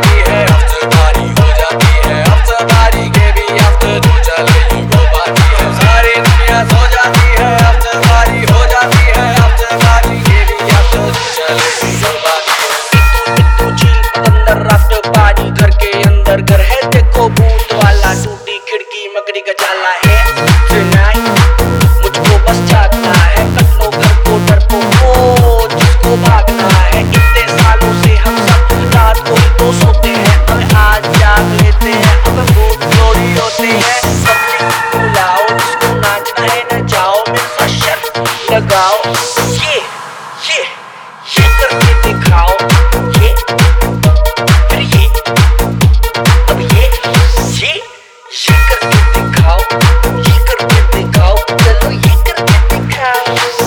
जाती है after party हो जाती है आफ्टर पार्टी के भी आफ्टर जो चले ये वो पार्टी है सारी दुनिया सो जाती है आफ्टर पार्टी हो जाती है आफ्टर पार्टी के भी आफ्टर जो चले ये वो पार्टी है तू चिल अंदर आफ्टर पार्टी घर के अंदर घर है देखो भूत वाला टूटी खिड़की मकड़ी का जाला है फिनाई मुझको बस जागना है कट लो घर को डर को जिसको भागना है इतने सालों से हम सब रात को ही तो सोते हैं अब आज जाग लेते हैं अब भूत चोरी होते हैं पब्लिक बुलाओ जिसको नाचना है न जाओ मेरे साथ शर्त लगाओ ये करके दिखाओ ये फिर ये अब ये करके दिखाओ चलो ये करके दिखाओ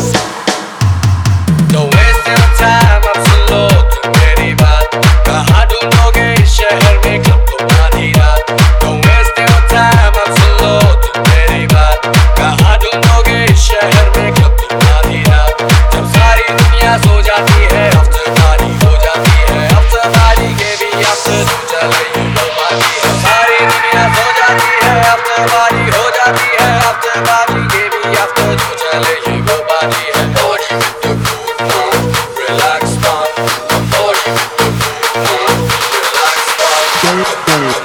Don't waste your time अब सुन लो तुम मेरी बात कहाँ ढूंढोगे इस शहर में क्लब तो आधी रात Don't waste your time अब सुन लो तुम मेरी बात कहाँ ढूंढोगे इस शहर में क्लब तो आधी रात जब सारी दुनिया सो जाती है आफ्टर पार्टी हो जाती है आफ्टर पार्टी के भी आफ्टर जो चले ये वो पार्टी है सारी दुनिया सो जाती है आफ्टर पार्टी हो जाती है आफ्टर पार्टी के भी आफ्टर जो चले ये वो पार्टी है Party with the cool mood, relax man. Party with the cool mood, relax man.